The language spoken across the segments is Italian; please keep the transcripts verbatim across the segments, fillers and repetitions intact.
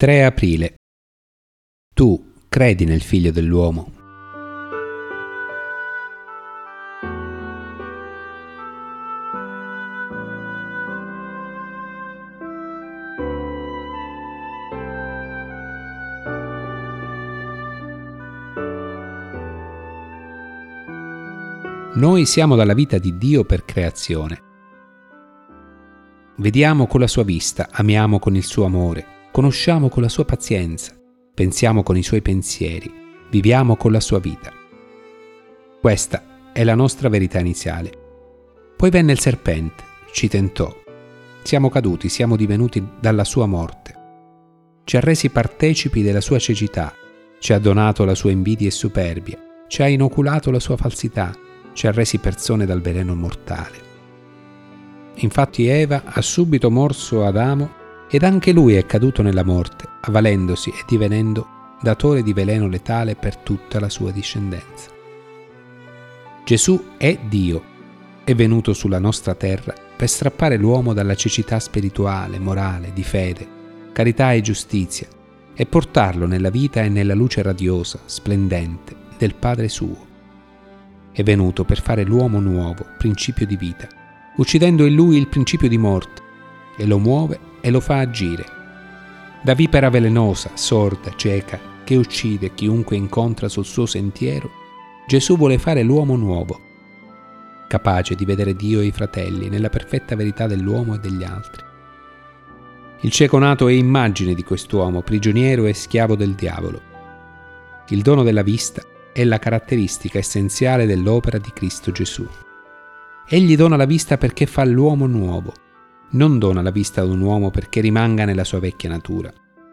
tre aprile. Tu credi nel Figlio dell'uomo? Noi siamo dalla vita di Dio per creazione. Vediamo con la sua vista, amiamo con il suo amore, conosciamo con la sua pazienza, pensiamo con i suoi pensieri, viviamo con la sua vita. Questa è la nostra verità iniziale. Poi venne il serpente, ci tentò. Siamo caduti, siamo divenuti dalla sua morte. Ci ha resi partecipi della sua cecità, ci ha donato la sua invidia e superbia, ci ha inoculato la sua falsità, ci ha resi persone dal veleno mortale. Infatti Eva ha subito morso Adamo ed anche lui è caduto nella morte, avvalendosi e divenendo datore di veleno letale per tutta la sua discendenza. Gesù è Dio, è venuto sulla nostra terra per strappare l'uomo dalla cecità spirituale, morale, di fede, carità e giustizia e portarlo nella vita e nella luce radiosa, splendente del Padre suo. È venuto per fare l'uomo nuovo, principio di vita, uccidendo in lui il principio di morte, e lo muove e lo fa agire. Da vipera velenosa, sorda, cieca, che uccide chiunque incontra sul suo sentiero, Gesù vuole fare l'uomo nuovo, capace di vedere Dio e i fratelli nella perfetta verità dell'uomo e degli altri. Il cieco nato è immagine di quest'uomo, prigioniero e schiavo del diavolo. Il dono della vista è la caratteristica essenziale dell'opera di Cristo Gesù. Egli dona la vista perché fa l'uomo nuovo, non dona la vista ad un uomo perché rimanga nella sua vecchia natura.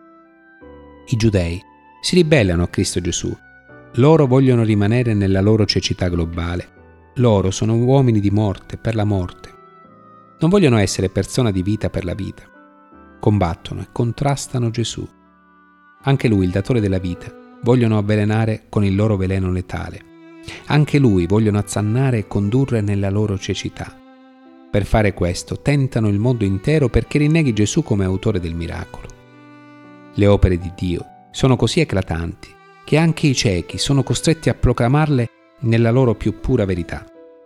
I giudei si ribellano a Cristo Gesù. Loro vogliono rimanere nella loro cecità globale. Loro sono uomini di morte per la morte. Non vogliono essere persona di vita per la vita. Combattono e contrastano Gesù. Anche lui, il datore della vita, vogliono avvelenare con il loro veleno letale. Anche lui vogliono azzannare e condurre nella loro cecità. Per fare questo tentano il mondo intero perché rinneghi Gesù come autore del miracolo. Le opere di Dio sono così eclatanti che anche i ciechi sono costretti a proclamarle nella loro più pura verità.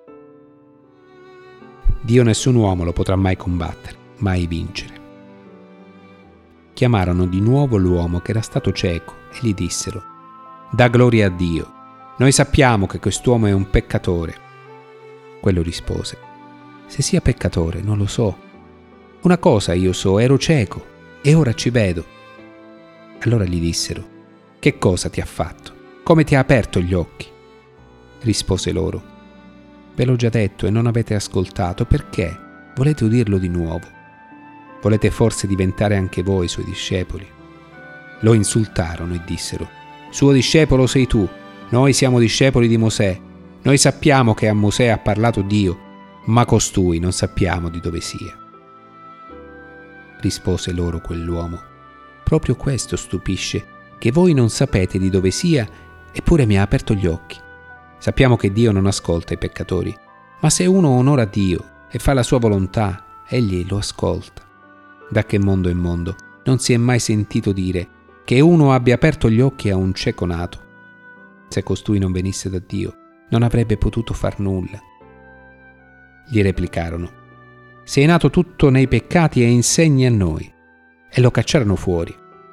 Dio nessun uomo lo potrà mai combattere, mai vincere. Chiamarono di nuovo l'uomo che era stato cieco e gli dissero: «Da gloria a Dio, noi sappiamo che quest'uomo è un peccatore». Quello rispose: «Se sia peccatore non lo so. Una cosa io so, ero cieco e ora ci vedo». Allora gli dissero: «Che cosa ti ha fatto? Come ti ha aperto gli occhi?» Rispose loro: «Ve l'ho già detto e non avete ascoltato, perché volete udirlo di nuovo? Volete forse diventare anche voi suoi discepoli?» Lo insultarono e dissero: «Suo discepolo sei tu, noi siamo discepoli di Mosè. Noi sappiamo che a Mosè ha parlato Dio, ma costui non sappiamo di dove sia». Rispose loro quell'uomo: «Proprio questo stupisce, che voi non sapete di dove sia, eppure mi ha aperto gli occhi. Sappiamo che Dio non ascolta i peccatori, ma se uno onora Dio e fa la sua volontà, egli lo ascolta. Da che mondo è mondo non si è mai sentito dire che uno abbia aperto gli occhi a un cieco nato. Se costui non venisse da Dio, non avrebbe potuto far nulla». Gli replicarono: «Sei nato tutto nei peccati e insegni a noi». E lo cacciarono fuori.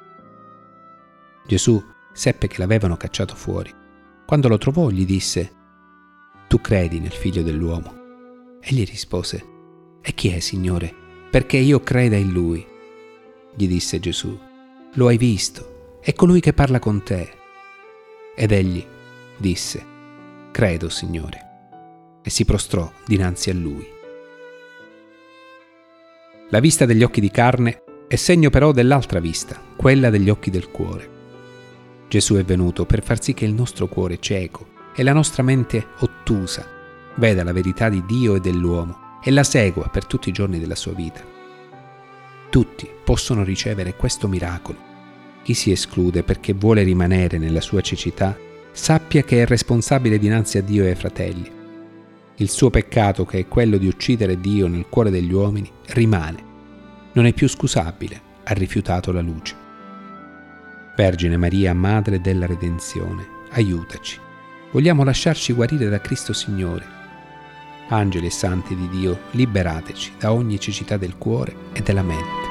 Gesù seppe che l'avevano cacciato fuori. Quando lo trovò gli disse: «Tu credi nel Figlio dell'uomo?» Egli rispose: «E chi è, Signore, perché io creda in Lui?» Gli disse Gesù: «Lo hai visto, è colui che parla con te». Ed egli disse: «Credo, Signore», e si prostrò dinanzi a Lui. La vista degli occhi di carne è segno però dell'altra vista, quella degli occhi del cuore. Gesù è venuto per far sì che il nostro cuore cieco e la nostra mente ottusa veda la verità di Dio e dell'uomo e la segua per tutti i giorni della sua vita. Tutti possono ricevere questo miracolo. Chi si esclude perché vuole rimanere nella sua cecità, sappia che è responsabile dinanzi a Dio e ai fratelli. Il suo peccato, che è quello di uccidere Dio nel cuore degli uomini, rimane. Non è più scusabile, ha rifiutato la luce. Vergine Maria, Madre della Redenzione, aiutaci. Vogliamo lasciarci guarire da Cristo Signore. Angeli e santi di Dio, liberateci da ogni cecità del cuore e della mente.